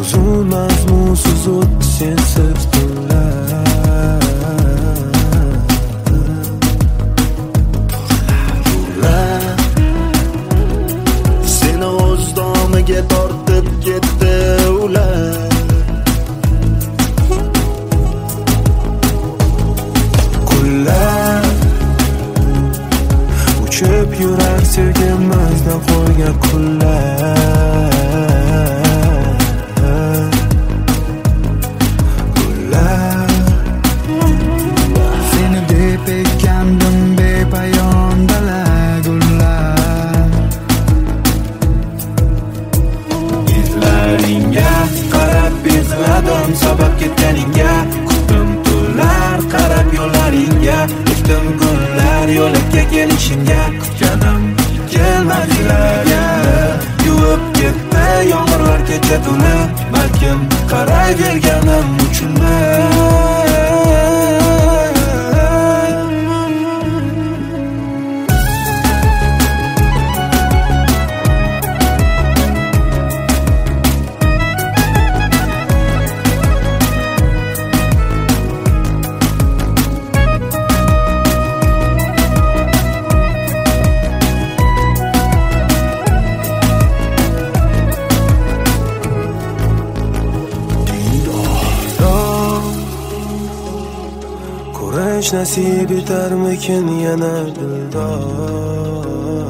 uzun mazmunsiz o'tdi sensiz tunlar. Seni o'z domiga tortib ketdi ular. Uchib yurar sevgimizdan qo'ygan kunlar. Seni deb ekkandim bepayon dala gullar. Izlaringga qarab bezladim sabab ketganingga. Kutdim tunlar qarab yo'llaringga. Kutdim kunlar yo'lakka kelishingga. Kutganim kelmadilarga. Yuvib ketdi yomg'irlar kecha tuni. Balkim qarayverganim uchunmi? Ko'rish nasib etarmikin yana dildor.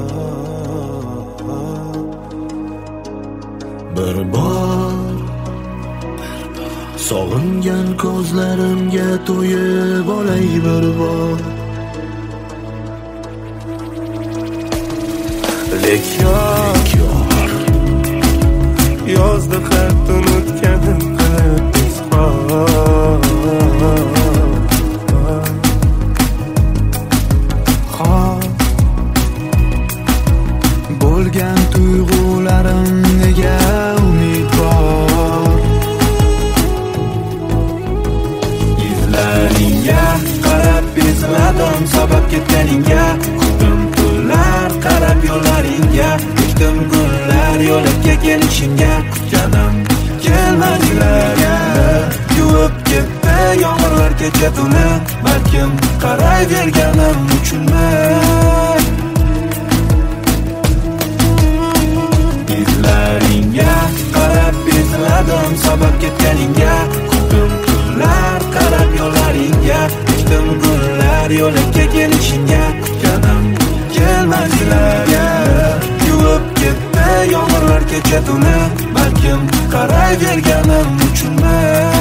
Bir bor sog'ingan ko'zlarimga to'yib olay bir bor. Lek yor yozdi xat unutganim qilib izhor. Bo'lgan tuyg'ularim nega umidvor. Izlaringga qarab bezladim sabab ketganingga. Kutdim tunlar qarab yo'llaringga. Kutdim kunlar yo'lakka kelishingga. Kutganim kelmadilarga. Yuvib ketdi yomg'irlar kecha tuni. Balkim qarayverganim uchunmi? Izlaringga qarab bezladim sabab ketganingga. Kutdim kunlar qarab yo'llaringga. Kutdim kunlar yo'lakka kelishingga. Kutganim kelmadilarga. Yuvib ketdi yomg'irlar kecha tuni. Balkim qarayverganim uchunmi?